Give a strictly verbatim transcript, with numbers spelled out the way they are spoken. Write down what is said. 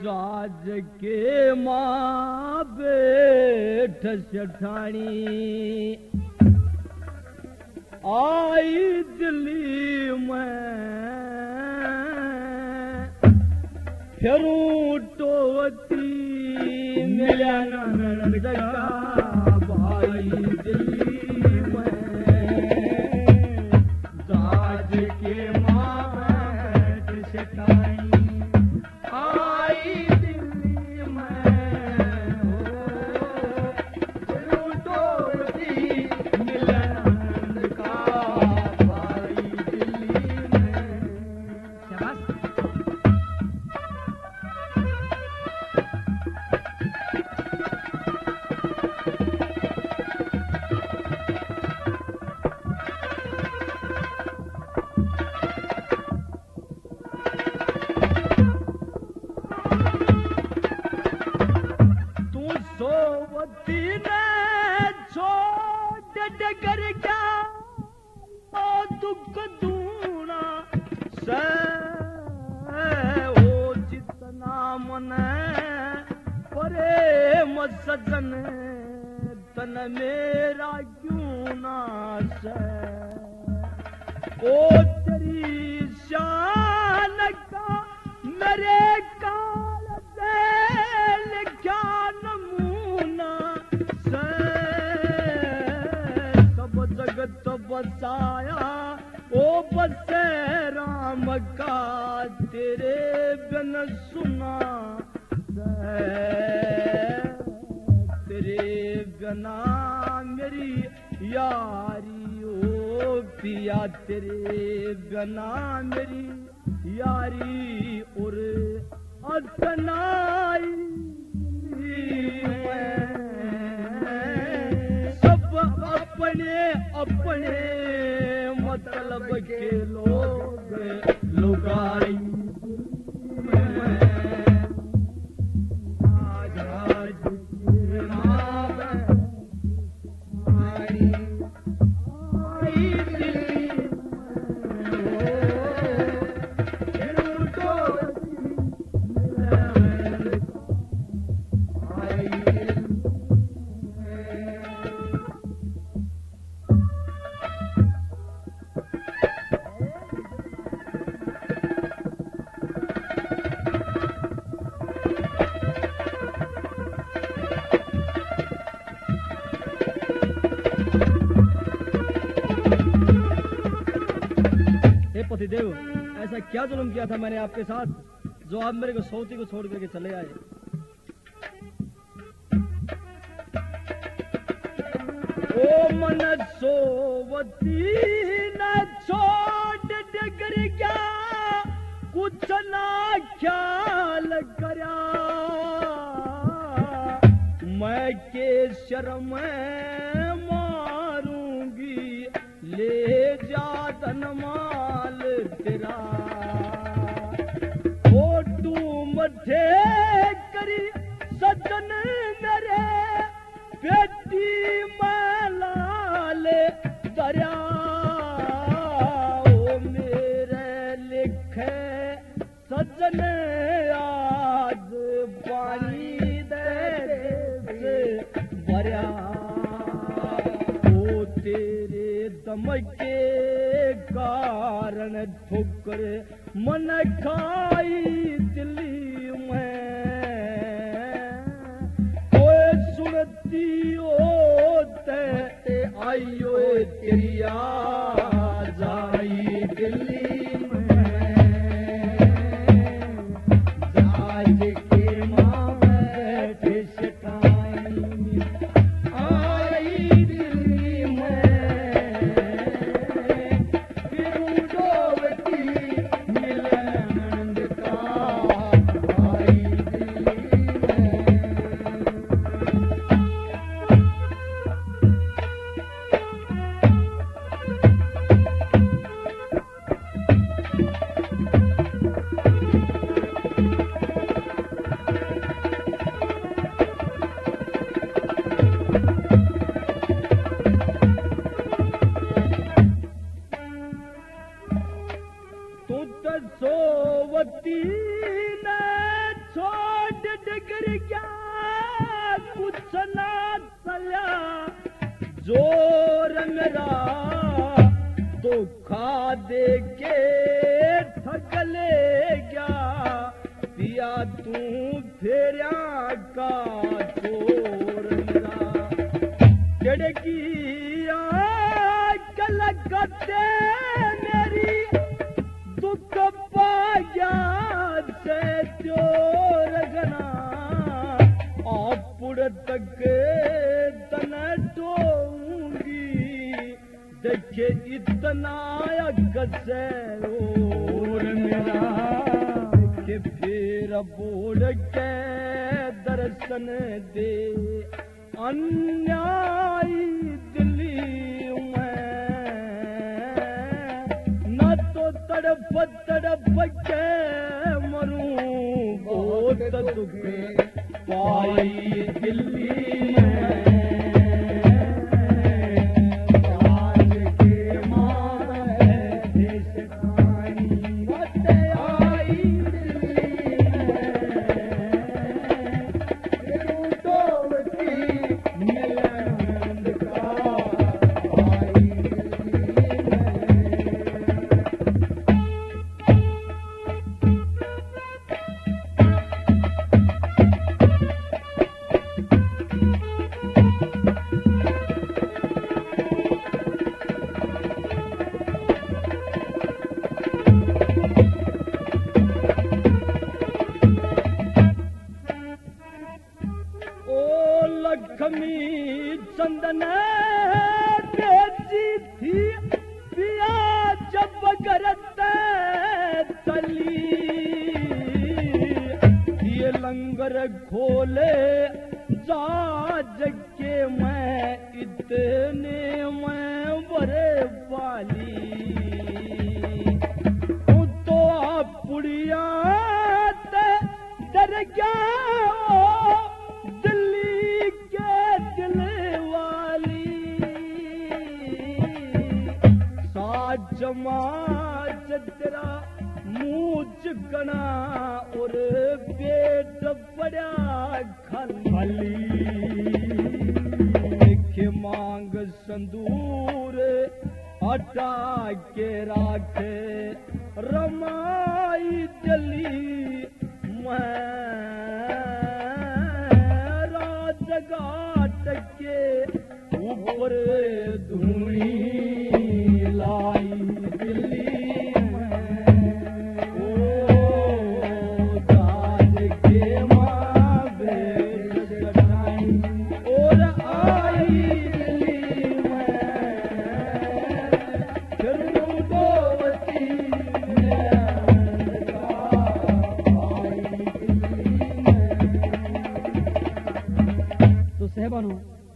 राज के माँ बैठ सेठानी आई दिल्ली में फिरूं टोवती मिलिया नंद का भाई दिल्ली में राज के माँ बैठ सेठानी आई दिल्ली में फिरूं टोवती मिलिया नंद का भाई दिल्ली में। शाबाश। सोवती ने छोड़ डगर क्या ओ दुख दूना से ओ जितना मन प्रेम सजन तन मेरा क्यों ना से ओ तेरी शान का मेरे काल से लिखा जगत बसाया ओ बसे राम का तेरे बिन सुना तेरे बिना मेरी यारी ओ पिया तेरे बिना मेरी यारी और अतनाई अपने अपने मतलब के लोग लुगाई आज आज के माँ आई आई दिल्ली देव, ऐसा क्या जुल्म किया था मैंने आपके साथ जो आप मेरे को सौती को छोड़ करके चले आए। ओ मन सोवती न छोड़ डगर क्या कुछ ना ख्याल करा मैं के शर्म मारूंगी ले जा धनमाल तेरा ओ तू मथे करी सजन मेरे बेटी लाल दरिया ओ मेरे लिखे सजन आज पानी दे भरिया ओ तेरे दम के कारण ठोकर मन खाई दिल्ली में कोई सुनती होते आइयो तेरी आवाज़ आई दिल्ली में जाज के माँ बैठे सटाई आई दिल्ली में फिर डोबती मिलन का गया कुछ ना चला जो रंगरा धोखा दे के ठग ले गया पिया तू फेरिया का चोर मेरा केड़े की कलकत्ते मेरी दुख पाया से चोर गना आपुड़ तक तन टोंगी देखे इतना गसे और मेरा के फिर बोल के दर्शन दे अन्याय दिल्ली में न तो तड़प तड़प के मरूं बहुत दुख पाई दिल्ली में लक्ष्मी चंदन बेची थी पिया जब गरत तली ये लंगर खोले जाज के मैं इतने मैं बड़े वाली तो आप पुड़िया डर गया जमात तेरा मुझ गना और पेट बड़ा खाली के मांग संदूर हटा के राखे रमाई जली मैं राजघाट के ऊपर धुनी लाई दिल्ली में ओ दाद के माँ बेच कटाई और आई दिल्ली में फिर गोवती तो सहबानों